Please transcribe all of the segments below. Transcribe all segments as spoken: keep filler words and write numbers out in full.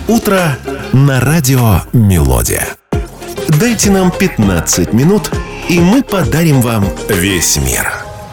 Утро на радио «Мелодия». Дайте нам пятнадцать минут, и мы подарим вам весь мир.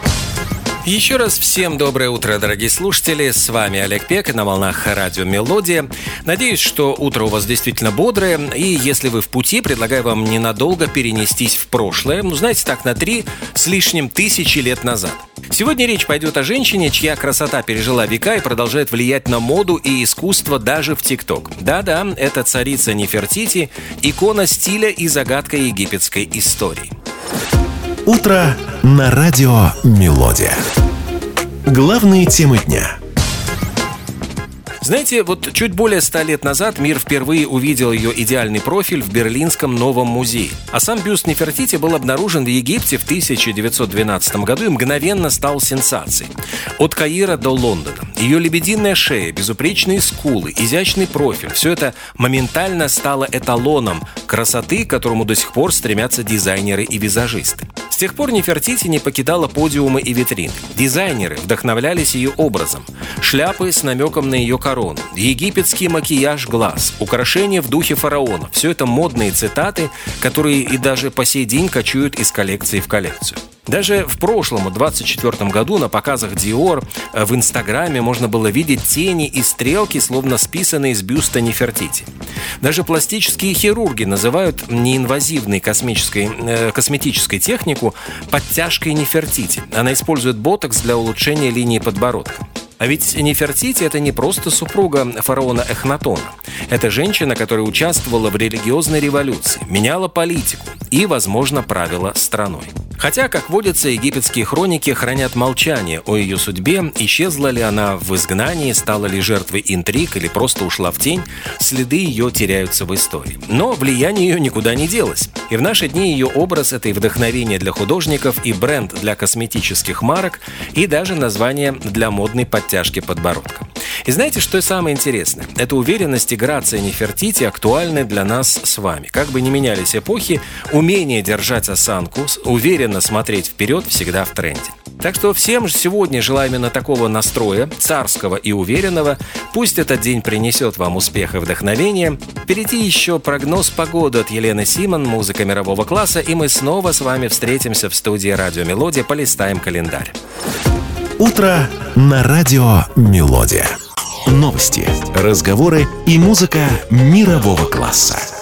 Еще раз всем доброе утро, дорогие слушатели. С вами Олег Пек на волнах радио «Мелодия». Надеюсь, что утро у вас действительно бодрое. И если вы в пути, предлагаю вам ненадолго перенестись в прошлое. Ну, знаете, так на три с лишним тысячи лет назад. Сегодня речь пойдет о женщине, чья красота пережила века и продолжает влиять на моду и искусство даже в ТикТок. Да-да, это царица Нефертити, икона стиля и загадка египетской истории. Утро на радио «Мелодия». Главные темы дня. Знаете, вот чуть более ста лет назад мир впервые увидел ее идеальный профиль в Берлинском новом музее. А сам бюст Нефертити был обнаружен в Египте в тысяча девятьсот двенадцатом году и мгновенно стал сенсацией. От Каира до Лондона. Ее лебединая шея, безупречные скулы, изящный профиль – все это моментально стало эталоном красоты, к которому до сих пор стремятся дизайнеры и визажисты. С тех пор Нефертити не покидала подиумы и витрины. Дизайнеры вдохновлялись ее образом. Шляпы с намеком на ее корону, египетский макияж глаз, украшения в духе фараона – все это модные цитаты, которые и даже по сей день кочуют из коллекции в коллекцию. Даже в прошлом, двадцать четвёртом году, на показах Dior в Инстаграме можно было видеть тени и стрелки, словно списанные с бюста Нефертити. Даже пластические хирурги называют неинвазивной космической, э, косметической технику подтяжкой Нефертити. Она использует ботокс для улучшения линии подбородка. А ведь Нефертити – это не просто супруга фараона Эхнатона. Это женщина, которая участвовала в религиозной революции, меняла политику и, возможно, правила страной. Хотя, как водится, египетские хроники хранят молчание о ее судьбе, исчезла ли она в изгнании, стала ли жертвой интриг или просто ушла в тень, следы ее теряются в истории. Но влияние ее никуда не делось. И в наши дни ее образ – это и вдохновение для художников, и бренд для косметических марок, и даже название для модной подтяжки подбородка. И знаете, что самое интересное? Эта уверенность и грация Нефертити актуальны для нас с вами. Как бы ни менялись эпохи, умение держать осанку, уверенно смотреть вперед всегда в тренде. Так что всем же сегодня желаю именно такого настроя, царского и уверенного. Пусть этот день принесет вам успех и вдохновение. Впереди еще прогноз погоды от Елены Симон, музыка мирового класса, и мы снова с вами встретимся в студии «Радио Мелодия», полистаем календарь. Утро на радио «Мелодия». Новости, разговоры и музыка мирового класса.